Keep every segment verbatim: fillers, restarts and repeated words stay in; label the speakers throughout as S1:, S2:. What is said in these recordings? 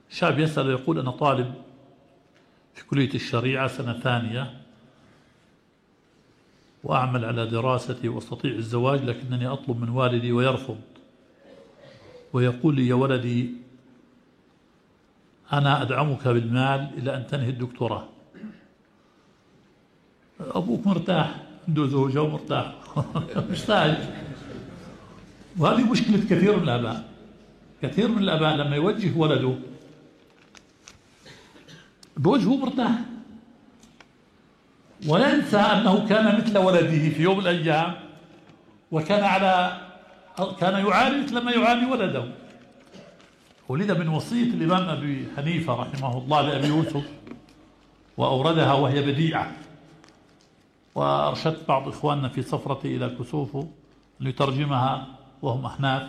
S1: شاب يسأل يقول: أنا طالب في كلية الشريعة سنة ثانية وأعمل على دراستي وأستطيع الزواج، لكنني أطلب من والدي ويرفض، ويقول لي: يا ولدي أنا أدعمك بالمال إلى أن تنهي الدكتوراه. أبوك مرتاح، عنده زوجة ومرتاح مش سهل. وهذه مشكلة كثير من الآباء. كثير من الآباء لما يوجه ولده بوجهه مرتاح، وينسى أنه كان مثل ولده في يوم من الأيام، وكان على كان يعاني مثل ما يعاني ولده. ولد من وصية الإمام أبي حنيفة رحمه الله لأبي يوسف، وأوردها وهي بديعة، وأرشدت بعض إخواننا في سفرتي إلى كسوفه ليترجمها وهم أحناف.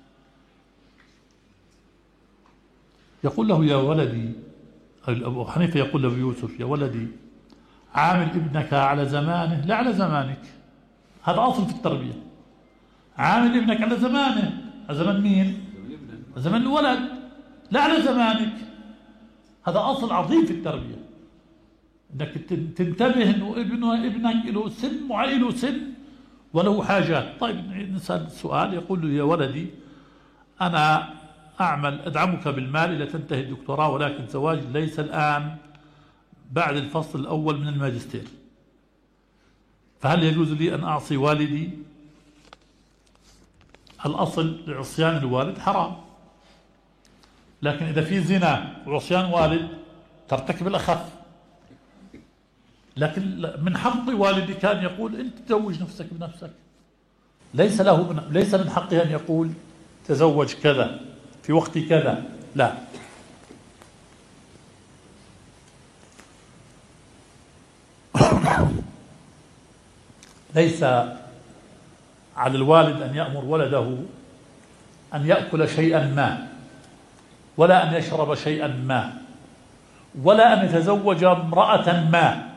S1: يقول له: يا ولدي، أبو حنيفة يقول لأبي يوسف: يا ولدي عامل ابنك على زمانه لا على زمانك. هذا أصل في التربية. عامل ابنك على زمانه. على زمان مين؟ على زمان الولد، لا على زمانك. هذا أصل عظيم في التربية، انك تنتبه انه ابنه ابنك له سن معين، له سن وله حاجات. طيب نسأل السؤال، يقول له: يا ولدي أنا أعمل أدعمك بالمال إلى تنتهي الدكتوراه، ولكن زواج ليس الآن، بعد الفصل الأول من الماجستير، فهل يجوز لي أن أعصي والدي؟ الأصل لعصيان الوالد حرام، لكن إذا في زنا وعصيان والد ترتكب الأخف. لكن من حق والدك أن يقول: أنت تزوج نفسك بنفسك. ليس له من ليس من حقه أن يقول: تزوج كذا في وقت كذا، لا. ليس على الوالد أن يأمر ولده أن يأكل شيئا ما، ولا أن يشرب شيئا ما، ولا أن يتزوج امرأة ما،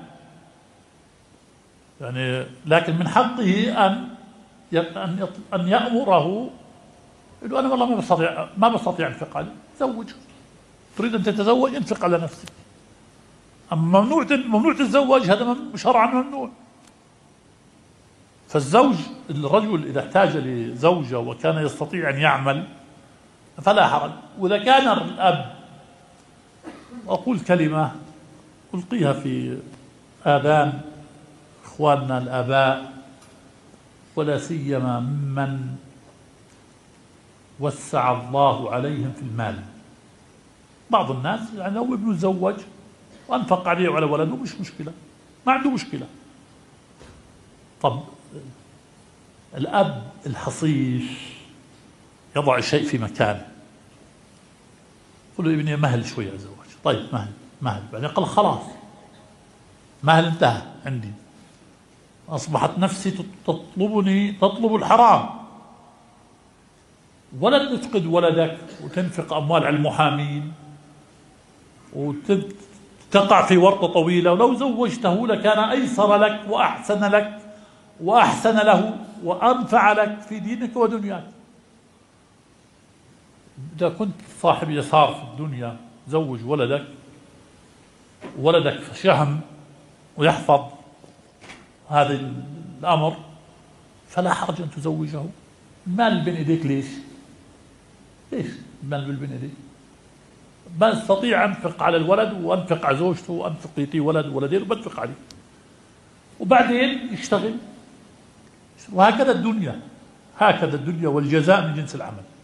S1: يعني لكن من حقه أن أن يأمره يقول: أنا والله ما بستطيع ما بستطيع أنفق عليه، زوج. تريد أن تتزوج، انفق على نفسك. أما ممنوع ممنوع تتزوج، هذا شرعا ممنوع. فالزوج، الرجل إذا احتاج لزوجة وكان يستطيع أن يعمل فلا حرج. وإذا كان الأب، أقول كلمة ألقيها في آذان إخواننا الآباء، ولا سيما ممن وسع الله عليهم في المال. بعض الناس يعني لو ابنه تزوج وأنفق عليه وعلى ولده مش مشكلة، ما عنده مشكلة. طب الأب الحصيش يضع الشيء في مكانه، يقول له: ابني مهل شوية أتزوج. طيب مهل مهل بعدين قال: خلاص مهل انتهى عندي، أصبحت نفسي تطلبني تطلب الحرام. ولا تفقد ولدك وتنفق أموال على المحامين وتقع في ورطة طويلة، ولو زوجته لكان أيسر لك وأحسن لك وأحسن له وأنفع لك في دينك ودنياك. إذا كنت صاحب يسار في الدنيا زوج ولدك، ولدك شهم ويحفظ هذا الأمر، فلا حرج أن تزوجه. المال بين إيديك، ليش؟ ليش المال بين إيديك؟ ما استطيع أنفق على الولد وأنفق على زوجته وأنفق يتي ولد ولدين وبنفق عليه، وبعدين يشتغل. وهكذا الدنيا، هكذا الدنيا، والجزاء من جنس العمل.